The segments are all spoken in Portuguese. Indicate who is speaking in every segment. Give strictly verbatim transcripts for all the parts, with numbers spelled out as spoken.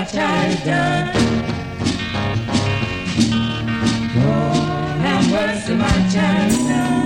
Speaker 1: my child is done. Oh, have mercy, my child is done.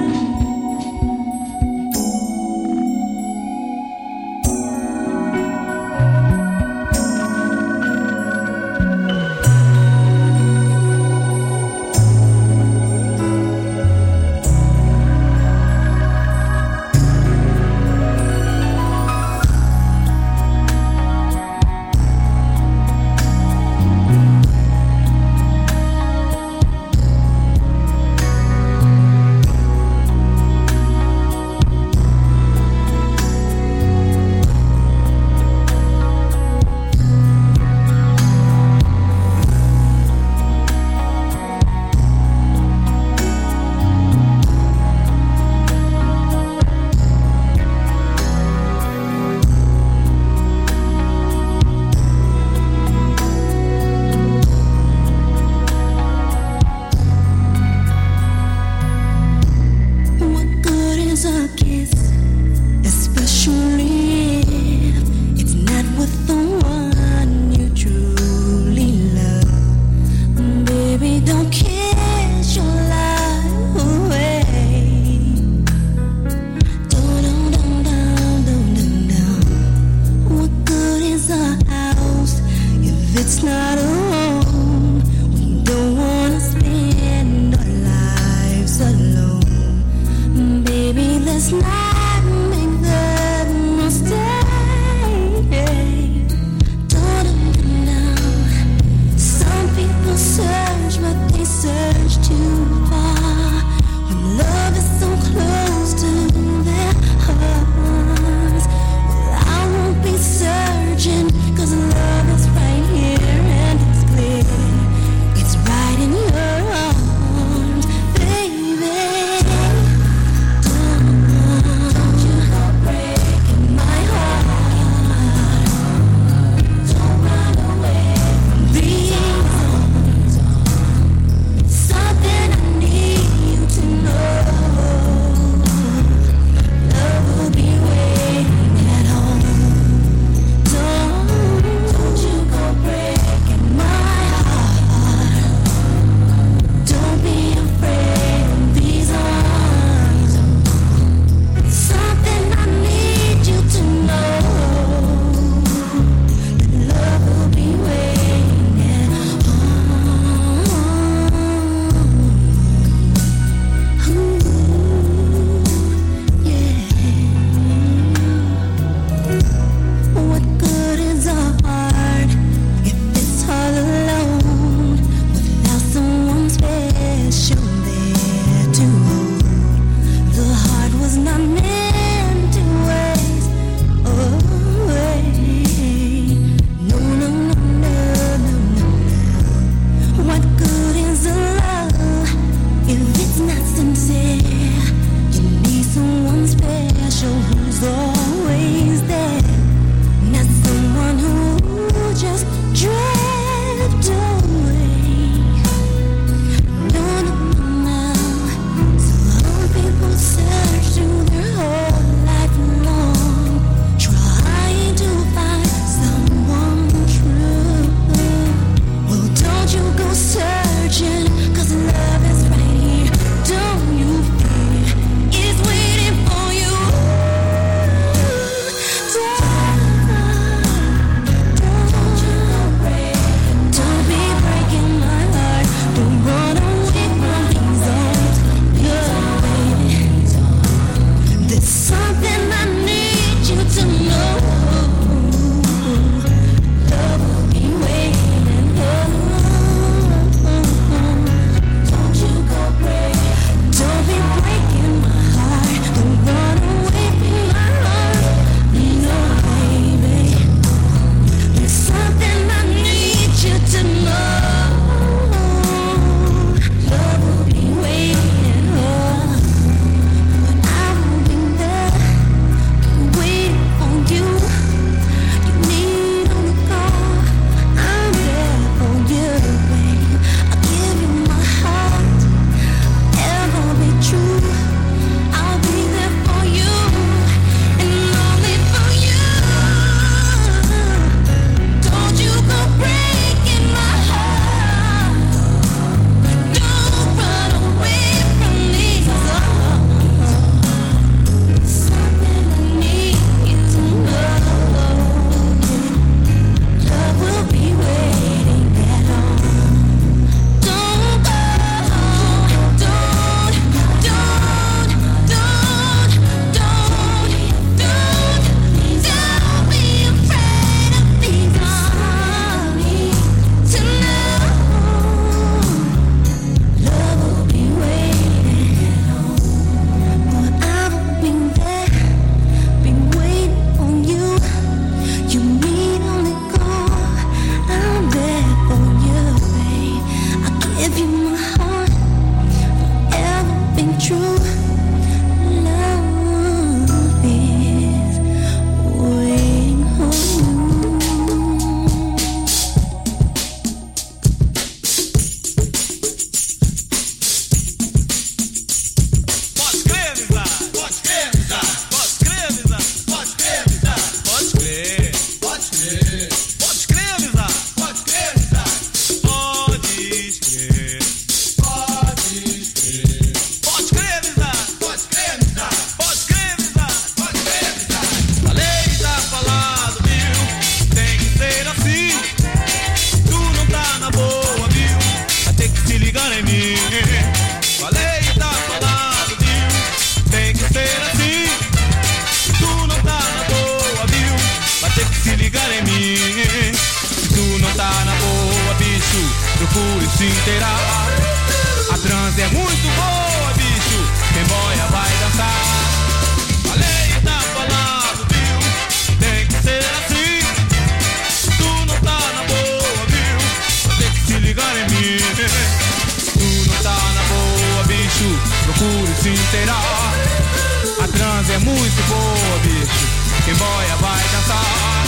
Speaker 2: procure se inteirar. A transe é muito boa, bicho, quem boia vai dançar. A lei tá falando, viu, tem que ser assim. Tu não tá na boa, viu, vai ter que se ligar em mim. Tu não tá na boa, bicho, procure se inteirar. A transe é muito boa, bicho, quem boia vai dançar.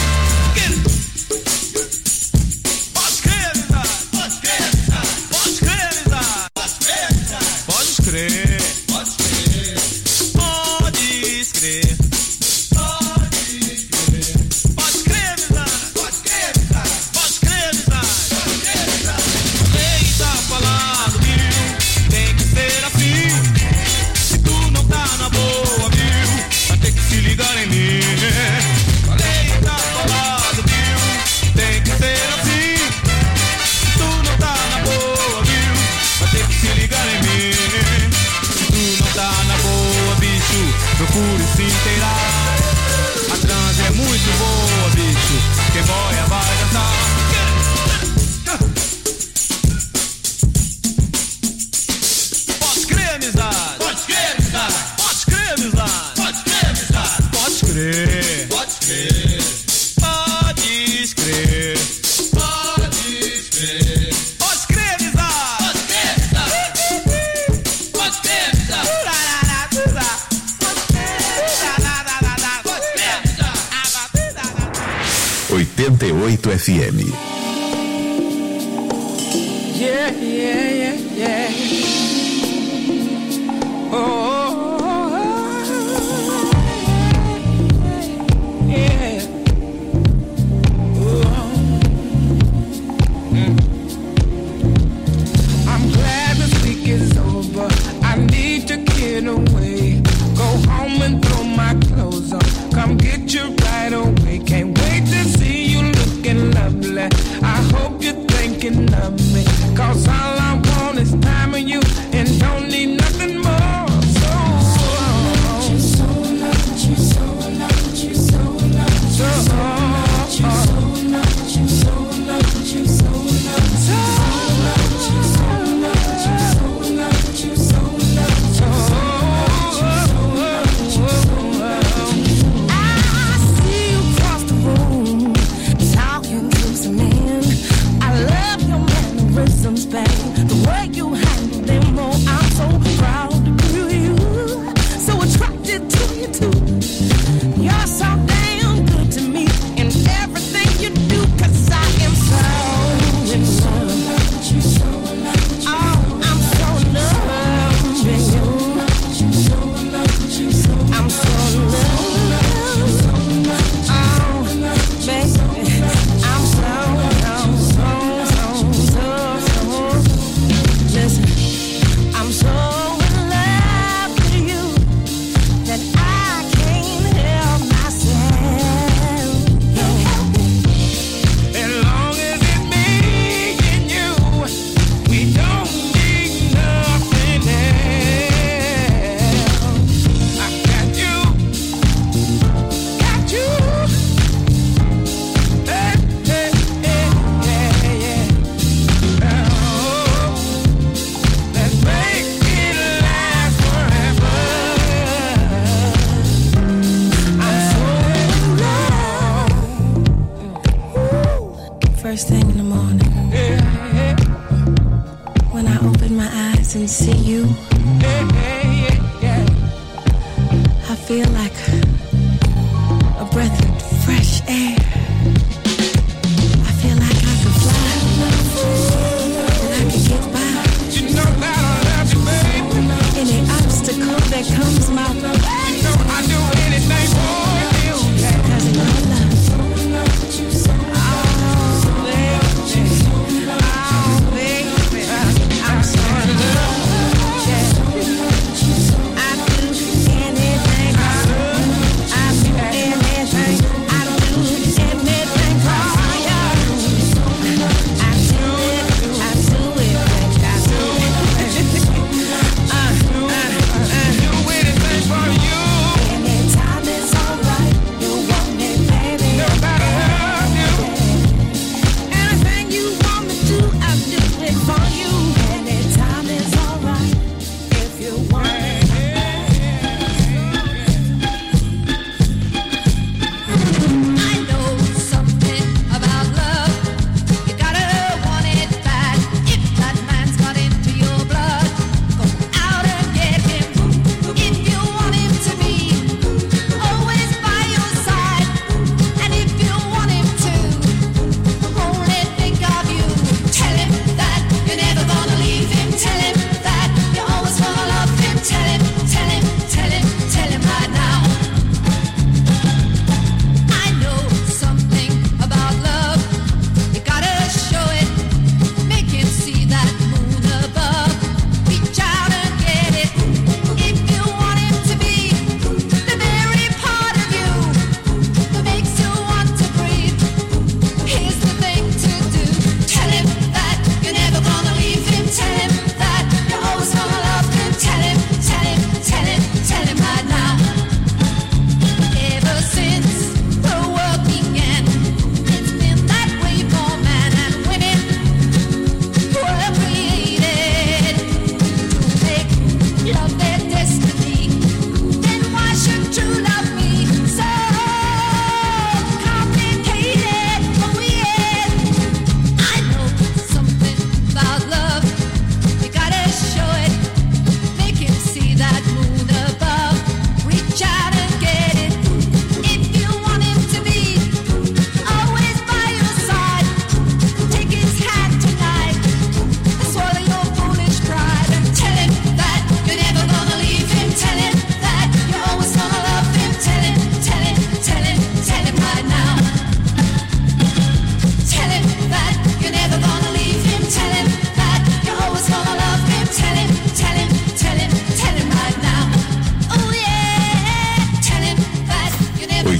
Speaker 2: Pode crer, amizade, pode crer, amizade, pode crer, amizade, pode crer, amizade, pode crer, pode crer, pode crer, pode crer, amizade, pode crer, amizade, pode crer, amizade, pode crer, amizade. Quem tá falando, viu, tem que ser assim. Se tu não tá na boa, viu, vai ter que se ligar em mim. Falei, tá falado, viu, tem que ser assim. Se tu não tá na boa, viu, vai ter que se ligar em mim. Se tu não tá na boa, bicho, procure se inteirar. A transe é muito boa, bicho, quem boia vai dançar. Pode crer, amizade, pode crer, amizade, pode crer, amizade, pode crer, amizade, pode crer, pode crer, pode crer, pode crer, pode crer, amizade, pode crer, amizade, pode crer, amizade, pode crer, amizade.
Speaker 3: oitenta e oito F M.
Speaker 1: Yeah, yeah, yeah, yeah. Oh, yeah. Oh. Mm. I'm glad this week is over. I need to get away. Go home and throw my clothes on. Come get you right away. Can't wait to see you looking lovely. I hope you're thinking of me. Cause all I want is time with you and don't need nothing more. So, you so loved, you so loved, you so loved, you so loved, you so loved, you so loved, you so loved, so loved, you so loved, you so loved, you so loved, so loved. I see you across the room talking to some man. I love your mannerisms, babe. The way you handle them, oh, I'm so proud to be you. So attracted to you too. You're so damn good to me in everything you do. Cause I am so in love. Oh, I'm so in love with you. I'm so in love. Oh, baby, I'm so, so, so, so, so. Listen, I'm so in love with you that I can't help myself. Can't help it. As long as it's me and you, we don't need nothing else. I got you, got you. Hey, hey, hey, yeah, yeah. Oh, let's make it last forever. I'm so in love.
Speaker 4: First thing in the morning,
Speaker 1: Yeah, yeah,
Speaker 4: when I open my eyes and see you,
Speaker 1: yeah, yeah, yeah.
Speaker 4: I feel like a breath of fresh air. I feel like I could fly, that I could get by
Speaker 1: You know that I love you, baby.
Speaker 4: any obstacle that comes my way.
Speaker 1: You know I'd do anything for you.
Speaker 4: Cause of your love.
Speaker 1: Oh, baby. Oh, baby. I'm so in love. Yeah. I do anything. I do anything. I do anything.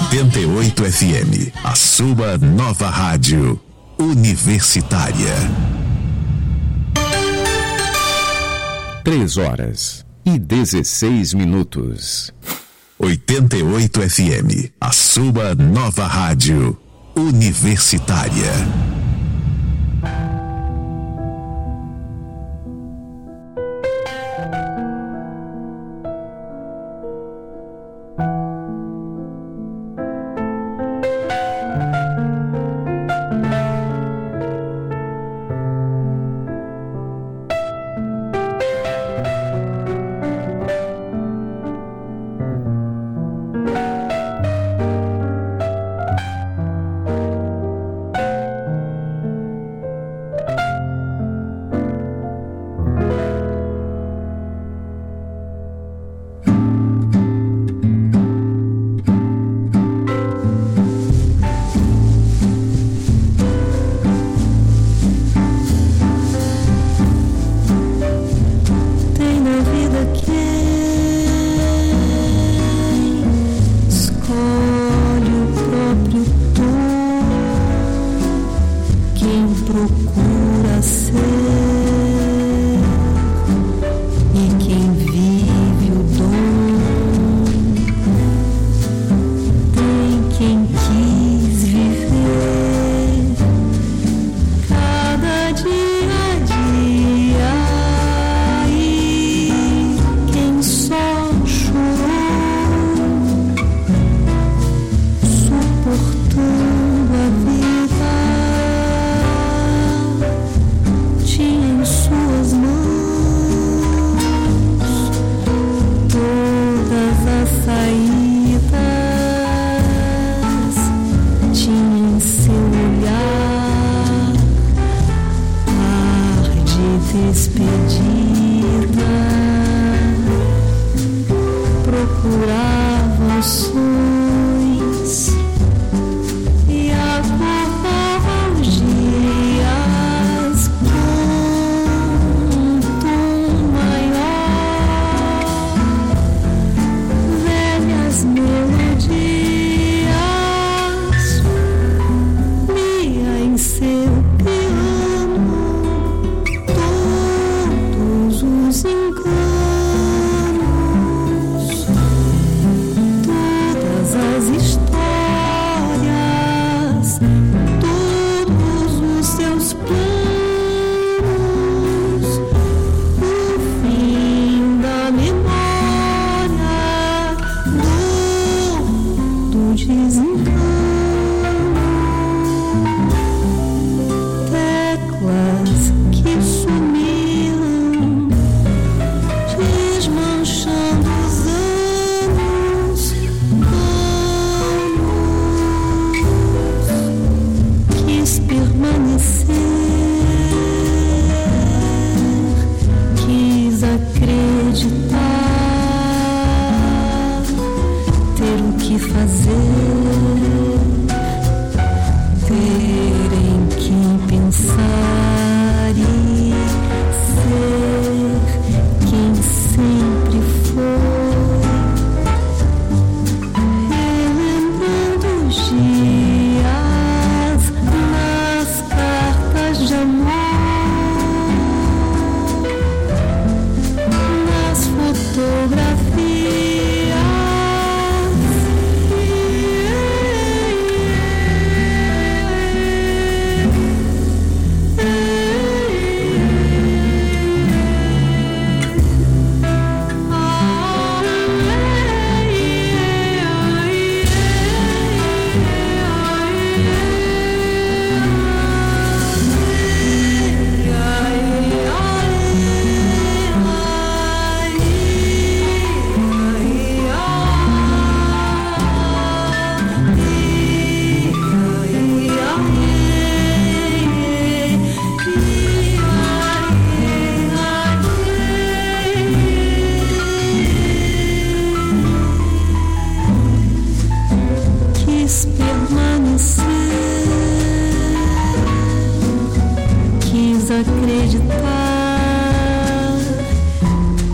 Speaker 3: oitenta e oito F M, a sua nova rádio universitária.
Speaker 5: Três horas e dezesseis minutos.
Speaker 3: oitenta e oito F M, a sua nova rádio universitária.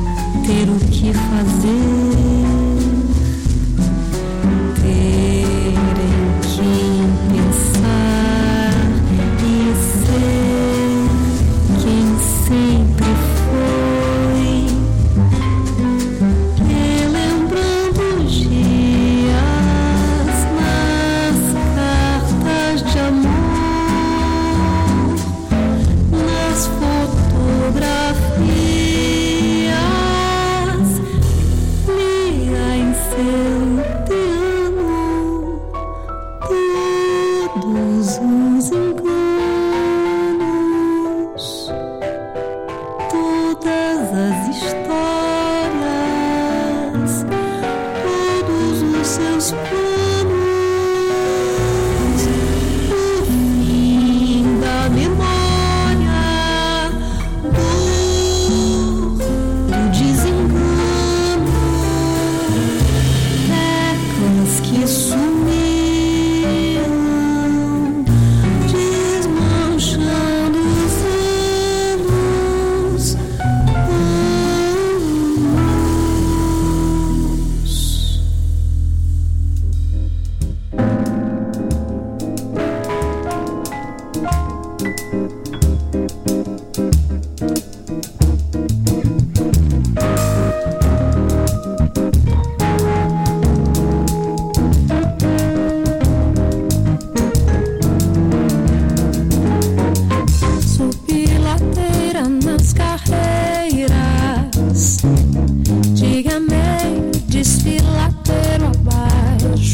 Speaker 4: ter o que fazer, ter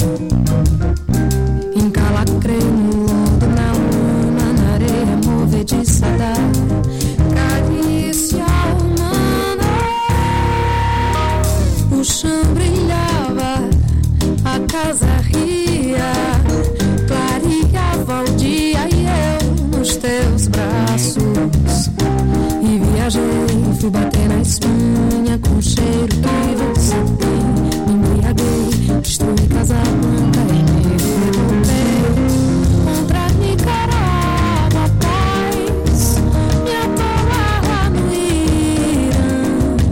Speaker 4: Encalacrei no lodo, na lama, na areia movediçada, carícia humana. O chão brilhava, a casa ria, clareava o dia e eu nos teus braços. E viajei, fui bater na Espanha com o cheiro que você tem. Me embriaguei, destruí Casablanca e me revoltei contra Nicarágua, paz, me atolar lá no Irã.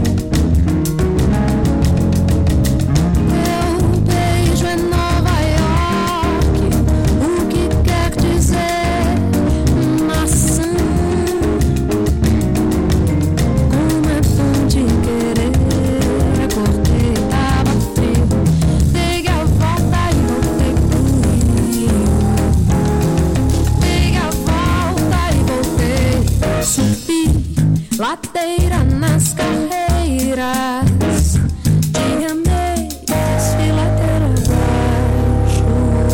Speaker 4: Teu beijo é Nova York, o que quer dizer maçã? Como é bom te querer, acordei, tava frio, dei a volta e voltei pro Rio. Dei a volta e voltei, subi ladeira nas carreiras, te amei, desci ladeira abaixo.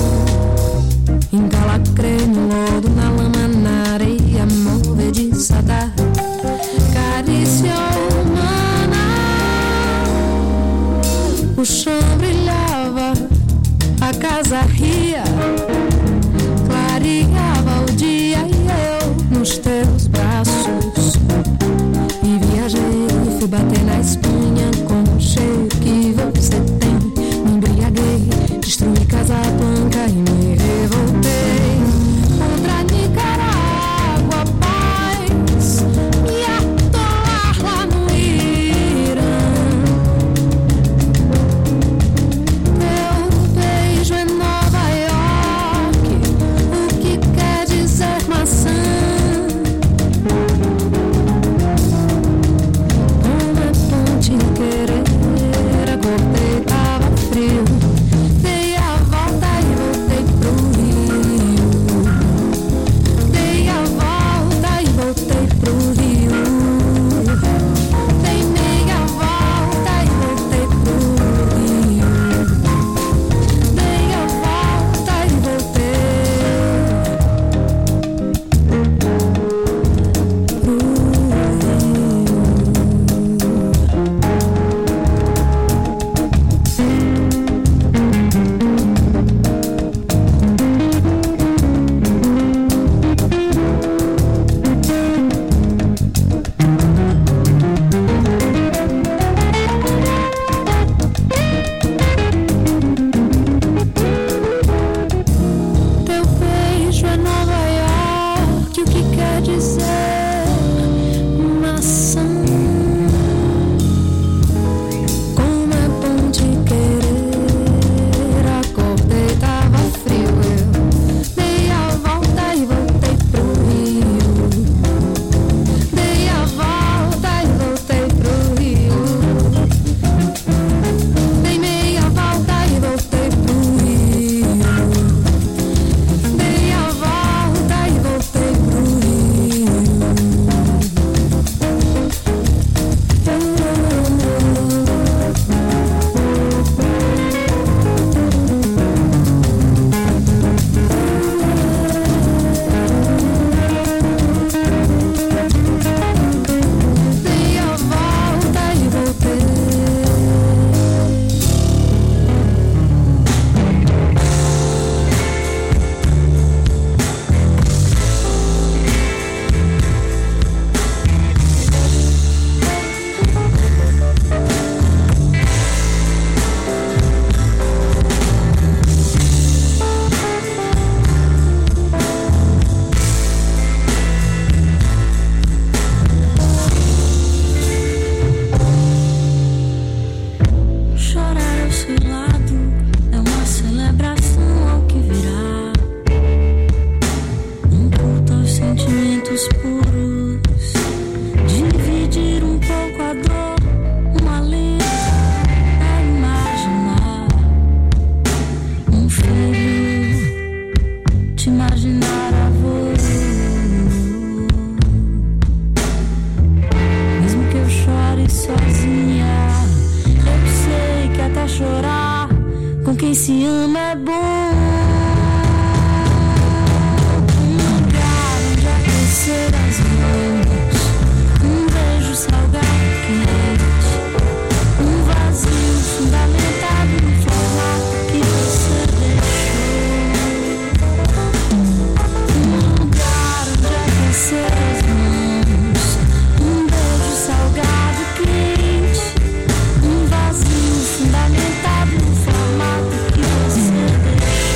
Speaker 4: Encalacrei no lodo, na lama, na areia movediçada, carícia humana. O chão brilhava, a casa ria, clareava o dia e eu nos teus braços. E viajei, fui bater na Espanha com o cheiro que você tem. Me embriaguei, destruí Casablanca e me revoltei contra Nicarágua, paz, me atolar lá no Irã. Teu beijo é Nova York. bom. Um lugar onde aquecer as mãos, um beijo salgado quente, um vazio fundamentado no formato que você deixou. Um lugar onde aquecer as mãos, um beijo salgado quente, um vazio fundamentado no formato que você deixou.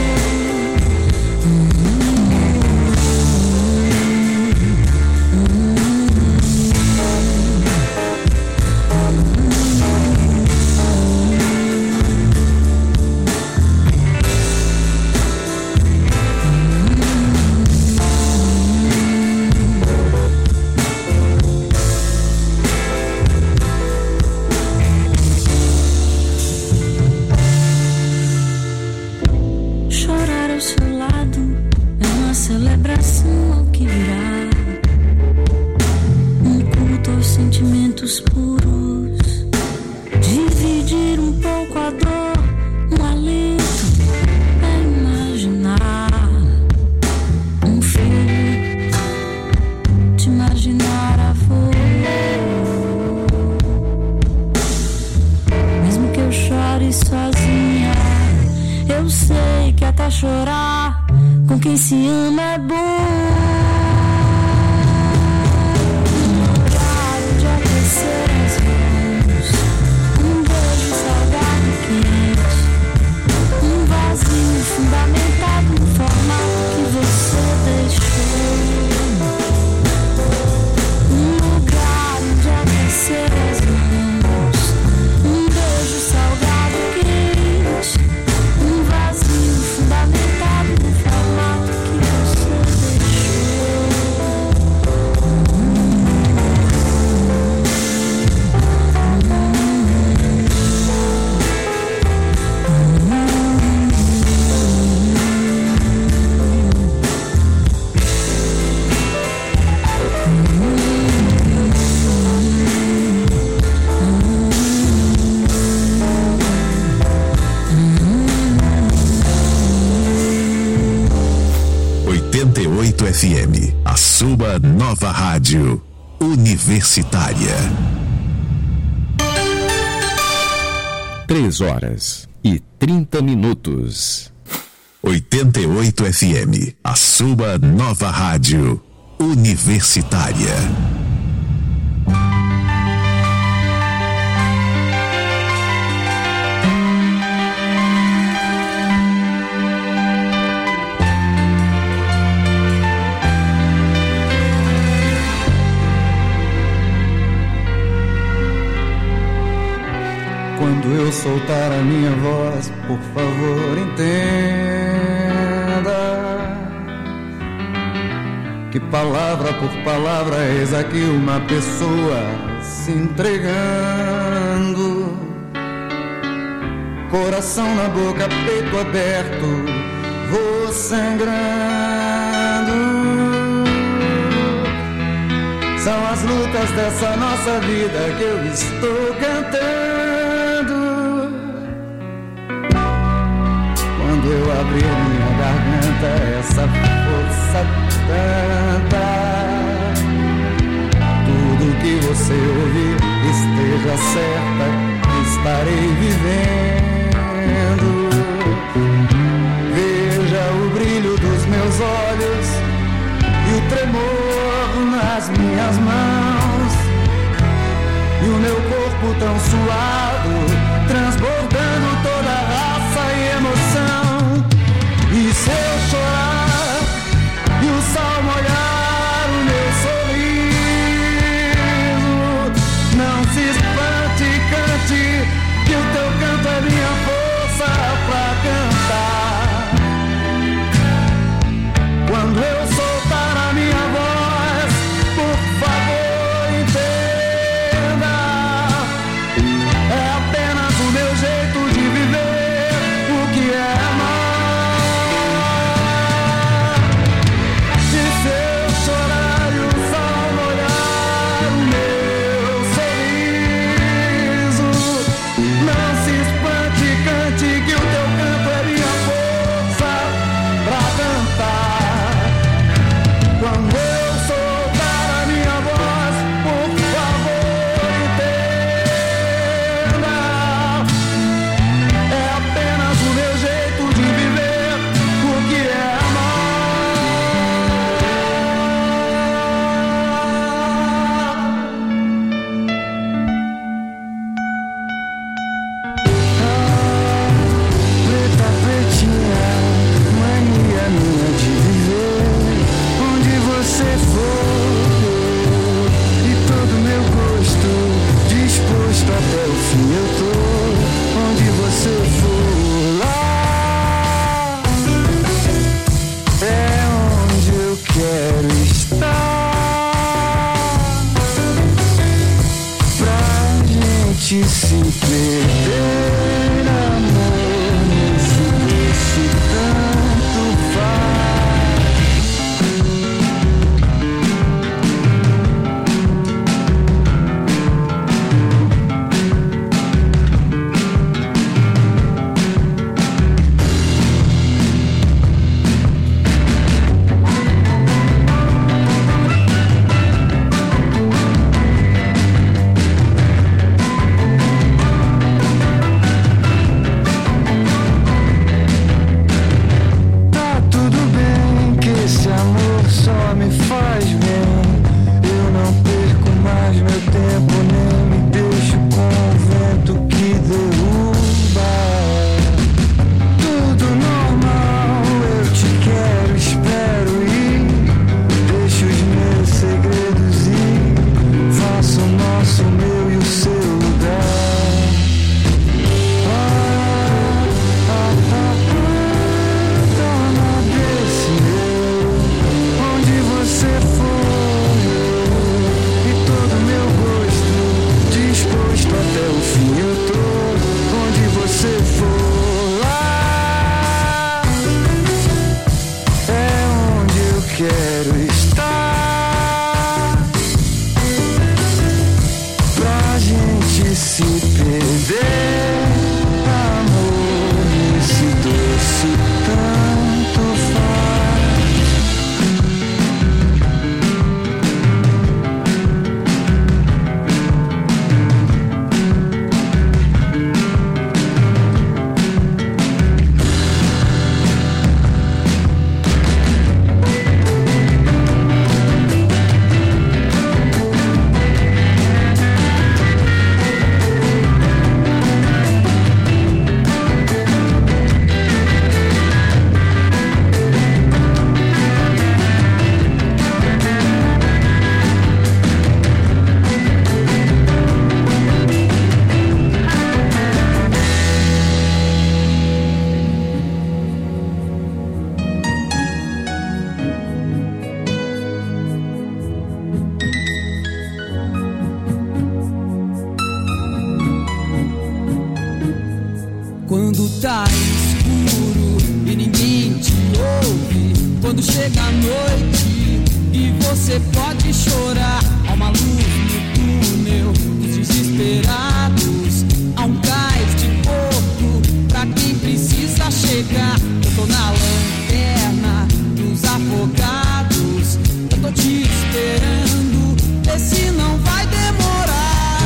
Speaker 4: Chorar ao seu lado é uma celebração ao que virá, um culto aos sentimentos puros, dividir um pouco a dor, um alento é imaginar um filho, te imaginar avô. Mesmo que eu chore sozinha, eu sei que até chorar com quem se ama é bom. Um lugar onde aquecer as mãos, um beijo salgado quente, um vazio fundamentado no formato que você deixou. Um lugar onde aquecer as mãos, um beijo salgado quente, um vazio fundamentado no formato que você deixou.
Speaker 3: oitenta e oito F M, a sua nova rádio universitária.
Speaker 5: Três horas e trinta minutos.
Speaker 3: oitenta e oito F M, a sua nova rádio universitária.
Speaker 6: Quando eu soltar a minha voz, por favor, entenda que palavra por palavra eis aqui uma pessoa se entregando, coração na boca, peito aberto, vou sangrando. São as lutas dessa nossa vida que eu estou cantando. Quando eu abrir minha garganta, essa força tanta, tudo que você ouvir esteja certa, estarei vivendo. Veja o brilho dos meus olhos e o tremor nas minhas mãos, e o meu corpo tão suado, transbordando toda a raça e emoção. E se eu chorar e o sol molhar o meu sorriso, não se espante, cante, que o teu canto é minha força pra cantar. Quando eu soltar a minha voz, por favor, entenda, é apenas o meu jeito chega a noite e você pode chorar. Há uma luz no túnel dos desesperados, há um cais de porto pra quem precisa chegar. Eu tô na lanterna dos afogados, eu tô te esperando, vê se não vai demorar.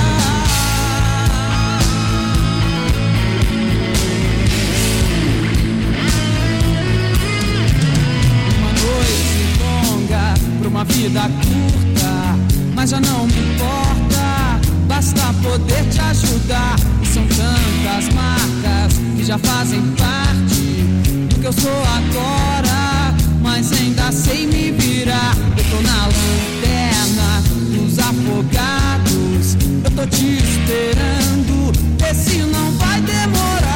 Speaker 6: Pra uma vida curta, mas já não me importa, basta poder te ajudar. E são tantas marcas que já fazem parte do que eu sou agora, mas ainda sei me virar. Eu tô na lanterna dos afogados, eu tô te esperando, vê se não vai demorar.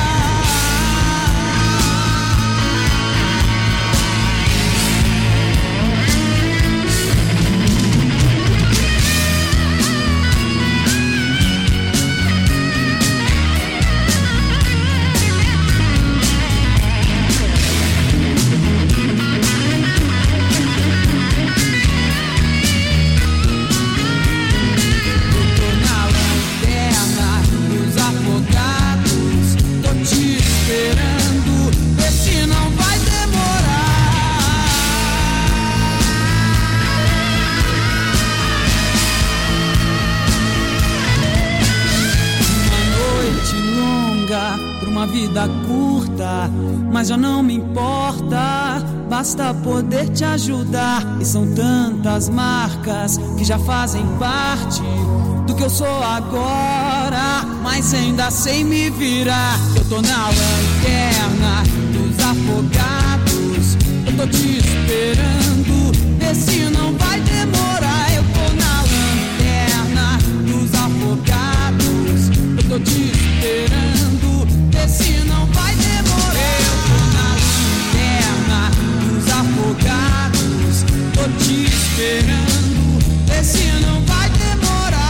Speaker 6: Uma vida curta, mas já não me importa, basta poder te ajudar. E são tantas marcas que já fazem parte do que eu sou agora, mas ainda sei me virar. Eu tô na lanterna dos afogados, eu tô te esperando, vê se não vai demorar. Eu tô na lanterna dos afogados, eu tô te esperando, vê se não vai demorar. Eu tô na lanterna dos afogados, tô te esperando, vê se não vai demorar.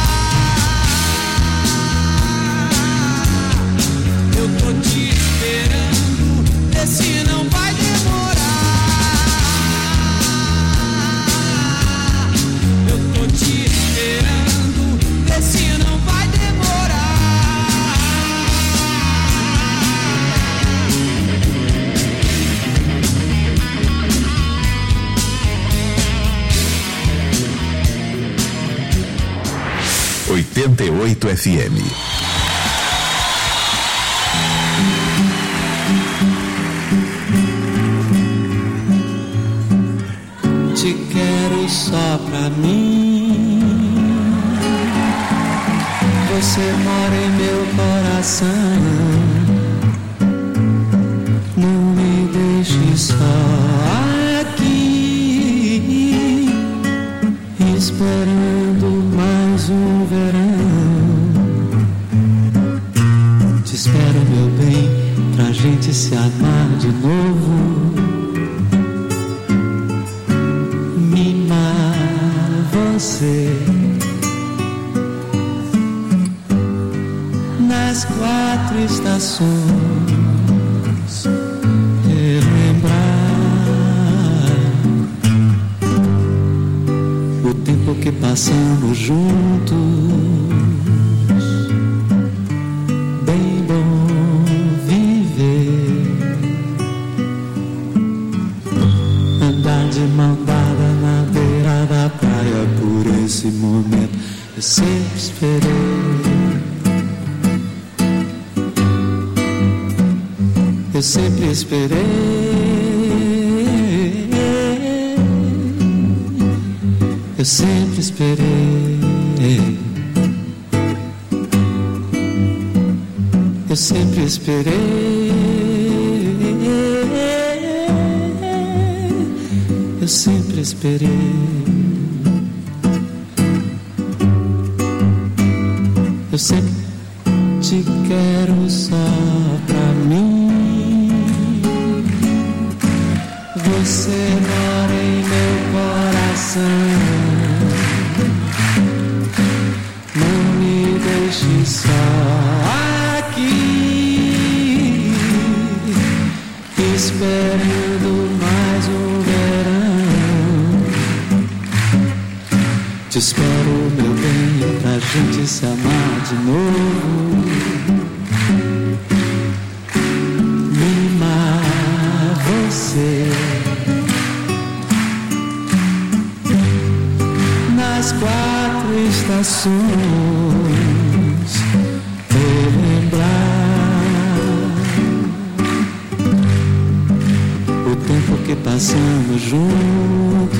Speaker 6: Eu tô te esperando, vê se não vai demorar. Eu tô te esperando, vê se não vai demorar.
Speaker 3: oitenta e oito F M.
Speaker 7: Te quero só pra mim, você mora em meu coração. Não me deixe só aqui, esperando mais um verão. Te espero, meu bem, pra gente se amar de novo. Mimar você nas quatro estações, relembrar o tempo que passamos juntos. Bem bom viver, andar de mão dada na beira da praia. Por esse momento eu sempre esperei, eu sempre esperei, eu sempre esperei, eu sempre esperei, eu sempre esperei, eu sempre te quero só pra mim. Você mora em meu coração, não me deixe só aqui, esperando mais um verão. Te espero, meu bem, pra gente se amar de novo. Mimar você nas quatro estações, relembrar o tempo que passamos juntos.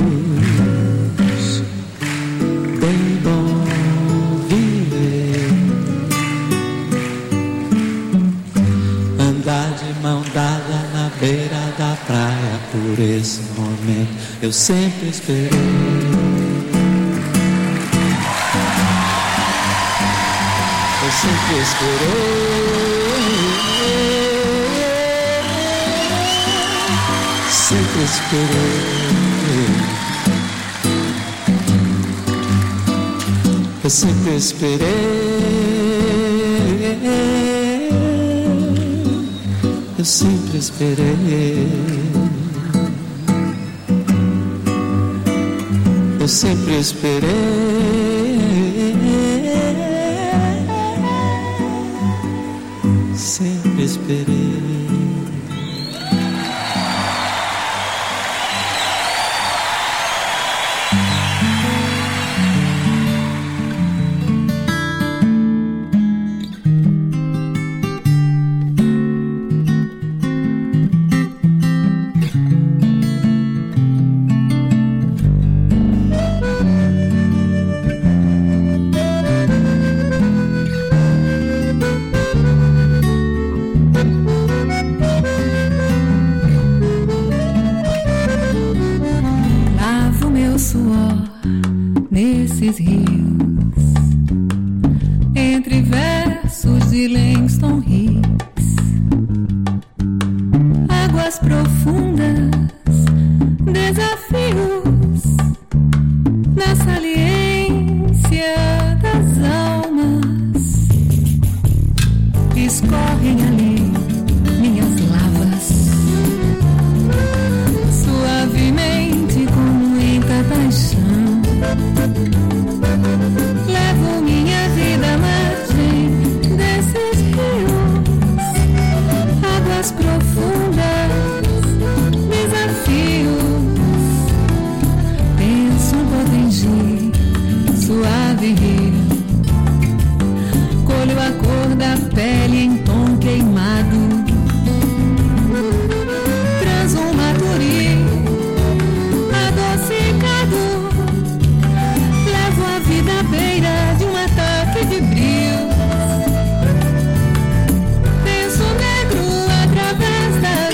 Speaker 7: Bem bom viver, andar de mão dada na beira da praia. Por esse momento eu sempre esperei. Eu sempre esperei, sempre esperei. Eu sempre esperei, eu sempre esperei, eu sempre esperei, sempre esperei.
Speaker 4: Nesses rios, entre versos de Langston Hicks, águas profundas, desafios, na saliência das almas, escorrem ali minhas lavas, suavemente com muita paixão. Levo minha vida à margem desses rios, águas profundas, desafios. Penso um potengi, suave rio, colho a cor da pele em tom queimado. Transo um maturi, adocicado. À beira de um ataque de brios, penso negro através da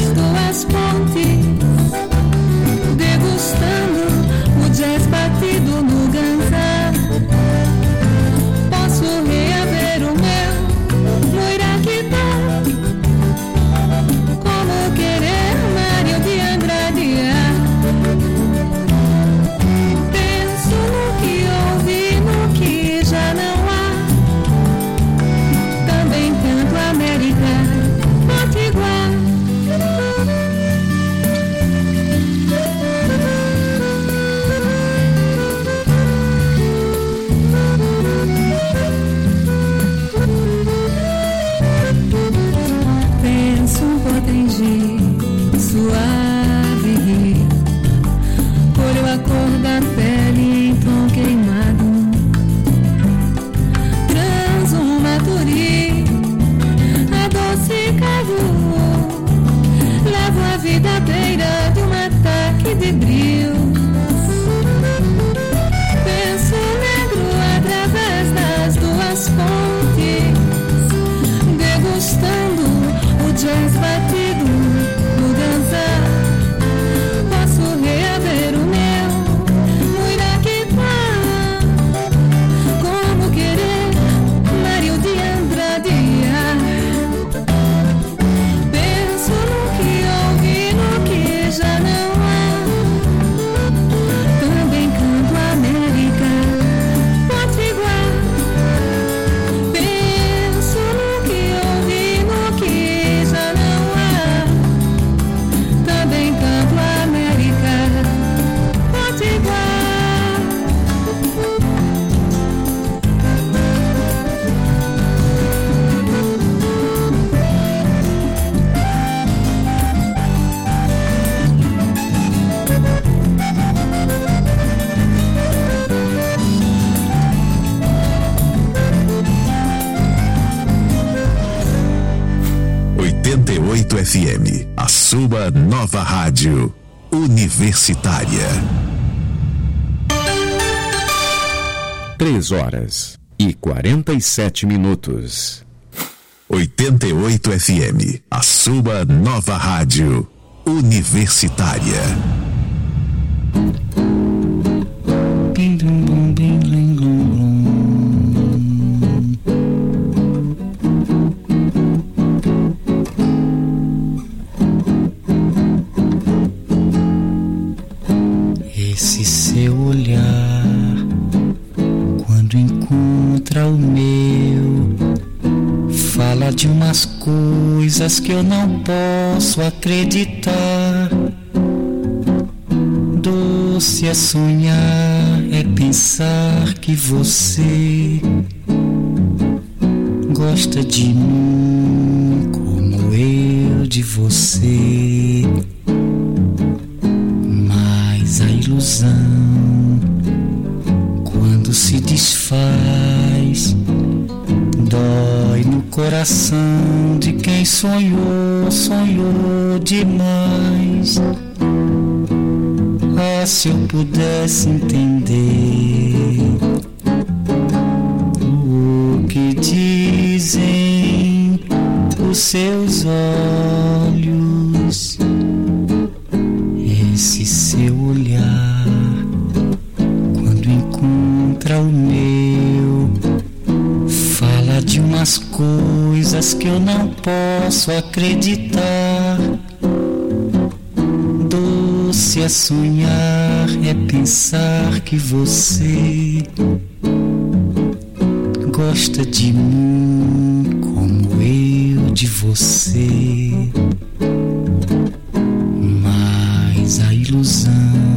Speaker 3: sua nova rádio universitária.
Speaker 5: Três horas e quarenta e sete minutos.
Speaker 3: oitenta e oito F M, a sua nova rádio universitária.
Speaker 7: Esse seu olhar, quando encontra o meu, fala de umas coisas que eu não posso acreditar. Doce é sonhar, é pensar que você gosta de mim como eu de você. Mas a ilusão, quando se desfaz, dói no coração de quem sonhou, sonhou demais. Ah, se eu pudesse entender o que dizem os seus olhos, esse seu olhar, quando encontra o meu, fala de umas coisas que eu não posso acreditar. Doce é sonhar, é pensar que você gosta de mim como eu de você. Mas a ilusão,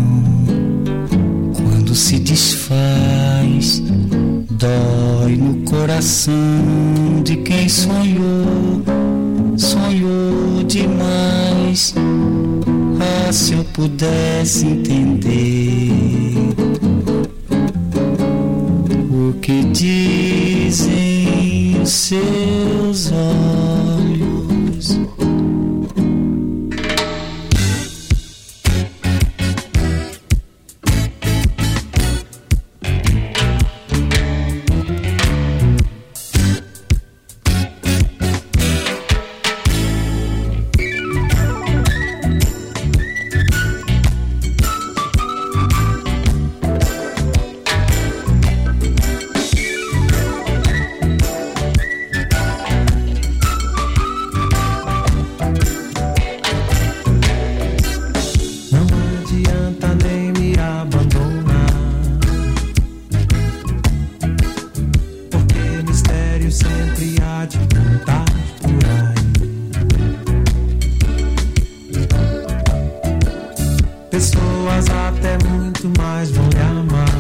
Speaker 7: quando se desfaz, dói no coração de quem sonhou, sonhou demais. Ah, se eu pudesse entender o que dizem os seus olhos.
Speaker 6: Pessoas até muito mais vão lhe amar,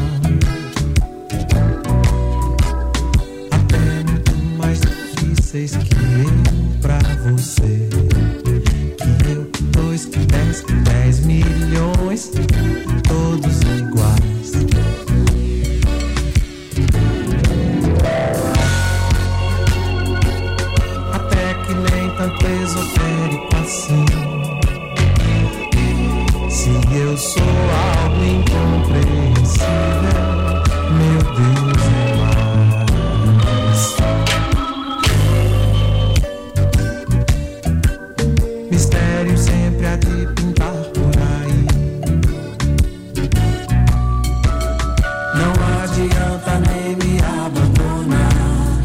Speaker 6: até muito mais difíceis que eu pra você. Que eu, que dois, que dez, que dez milhões, todos iguais. Até que nem tanto esotérico assim. Se eu sou algo incompreensível, meu Deus é mais. Mistério sempre há de pintar por aí. Não adianta nem me abandonar,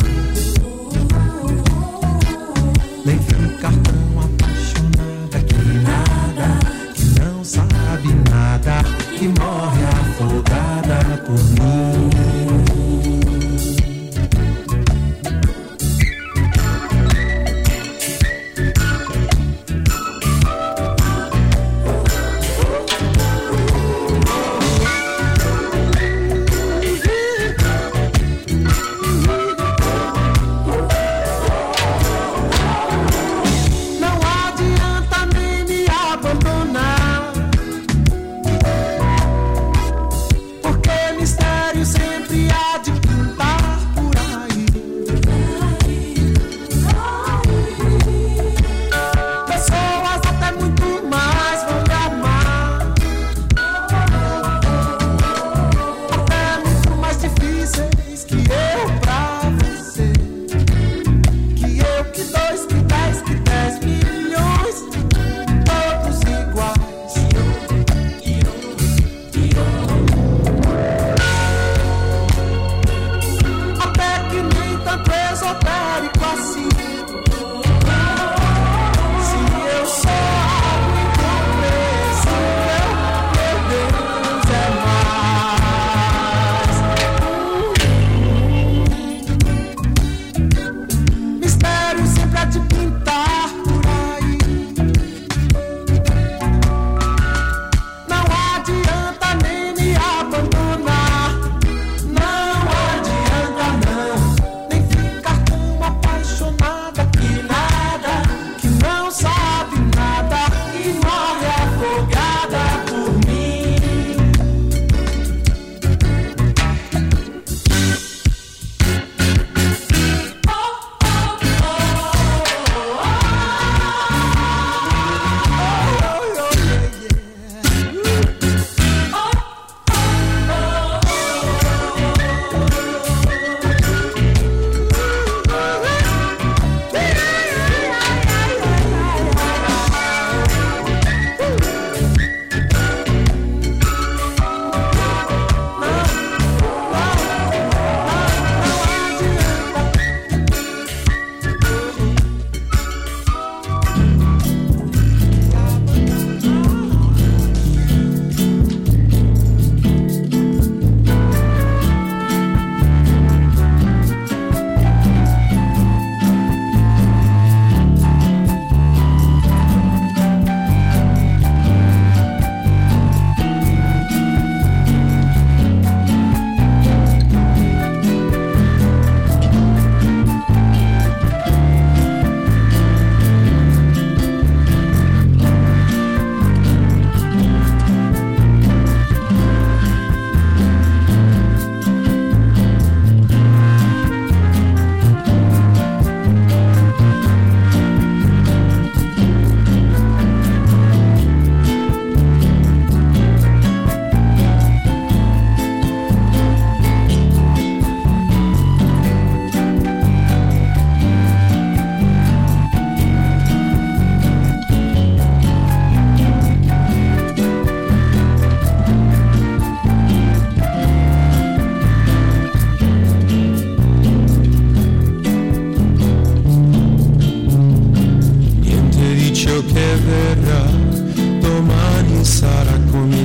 Speaker 6: nem ficar tão apaixonada que nada, que não sabe nada, que morre afogada por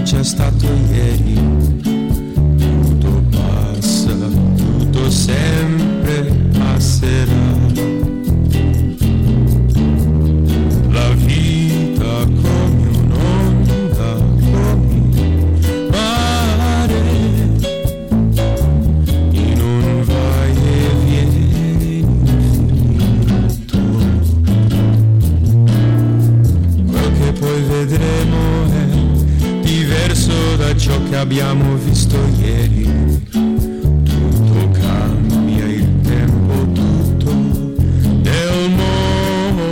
Speaker 7: c'è stato ieri. Tutto passa, tutto sempre passerà. La vita come un'onda, come il mare, in un vai e vieni infinito. Quel che poi vedremo è diverso da ciò che abbiamo visto ieri. Tutto cambia, il tempo tutto del mondo.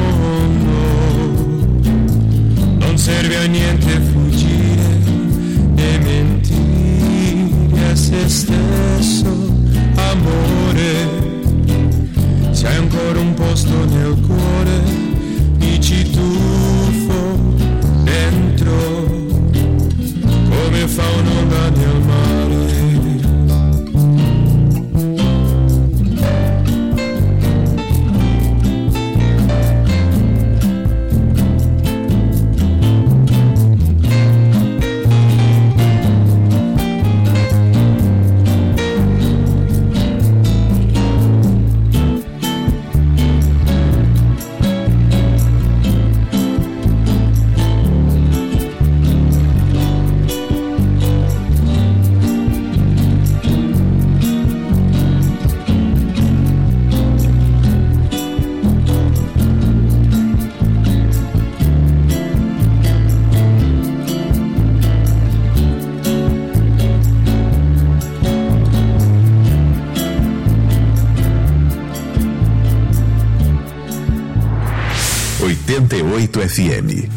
Speaker 7: Non serve a niente fuggire e mentire a se stesso, amore. Se hai ancora un posto nel cuore, mi ci tuffo dentro come fa un'onda nel mare.
Speaker 3: oitenta e oito F M.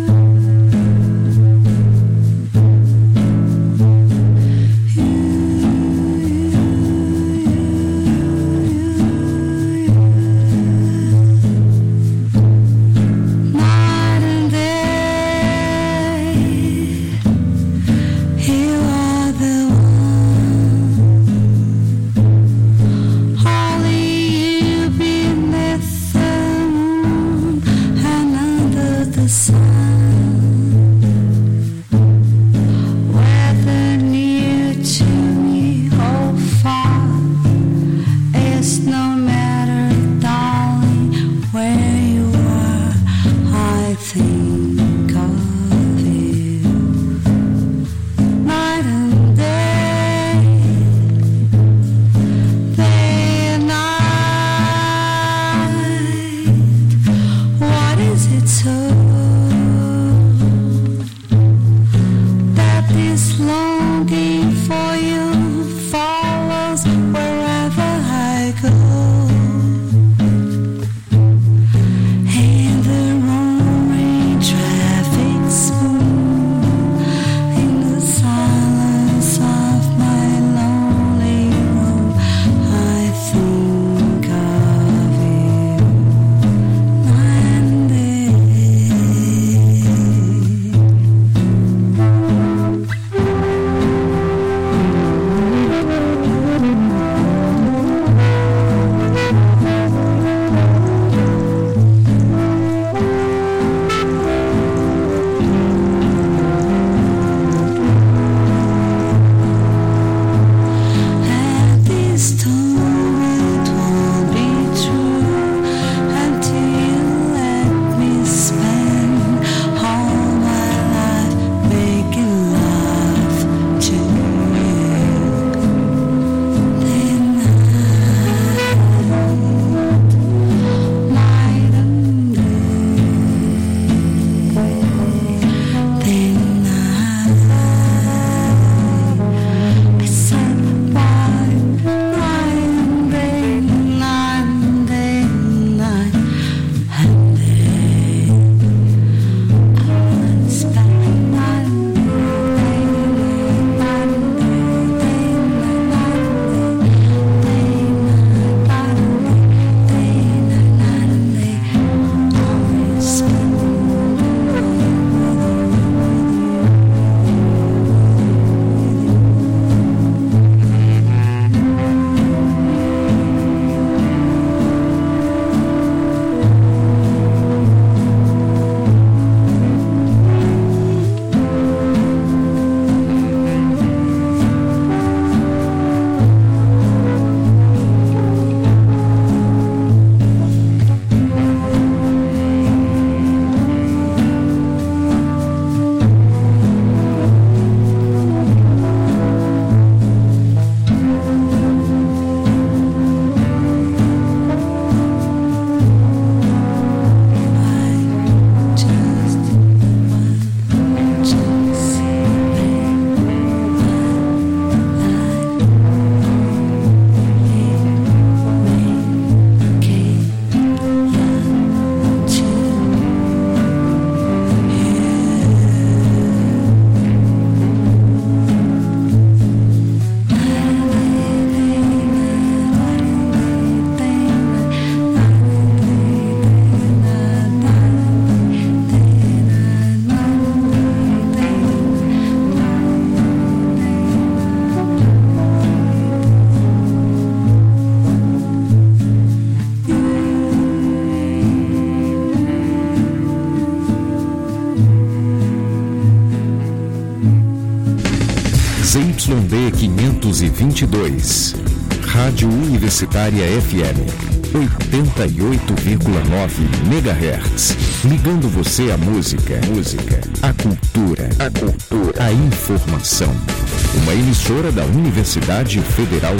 Speaker 4: You
Speaker 5: quinhentos e vinte e dois. Rádio Universitária F M, oitenta e oito vírgula nove megahertz. Ligando você à música, música, à cultura, a cultura, a informação. Uma emissora da Universidade Federal